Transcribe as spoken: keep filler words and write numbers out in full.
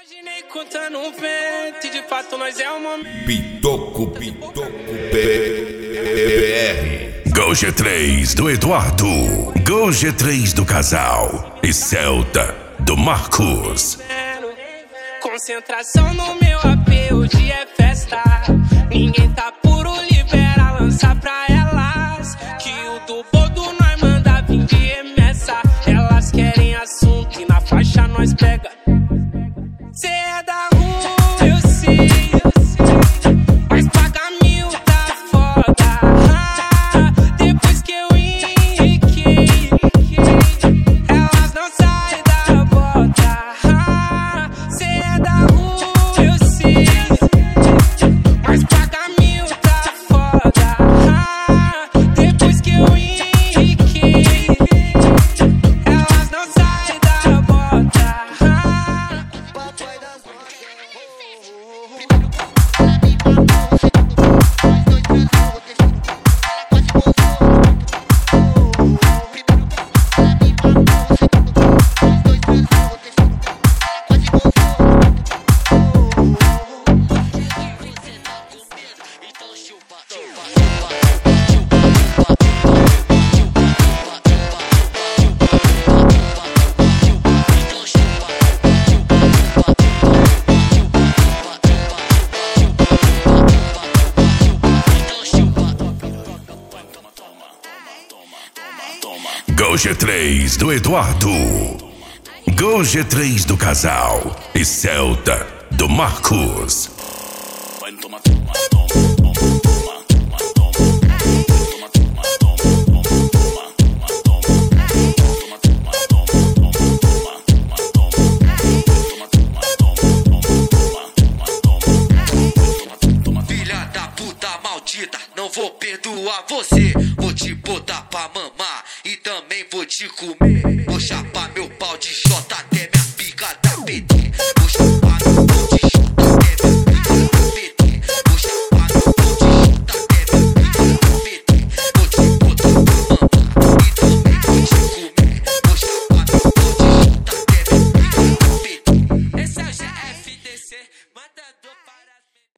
Imaginei contando um vento e de fato nós é o momento. Pitoco, Pitoco P R. Go G três do Eduardo, Go G três do Casal e Celta do Marcos. Concentração no meu A P, hoje é festa. Ninguém tá puro, libera, lança pra elas. Que o do bodo nós manda vir de remessa. Elas querem assunto e na faixa nós pega. Cê é da rua, eu sei, mas paga mil tá foda. Ah, depois que eu enriquei, elas não saem da bota. Ah, cê é da rua, eu sei, mas paga mil tá foda. Ah, depois que eu enriquei, elas não saem da bota. Ah, Go G três do Eduardo, Go G três do Casal e Celta do Marcos. Filha da puta maldita, não vou perdoar você. Vou te botar pra mamar e também vou te comer. Vou chapar meu pau de J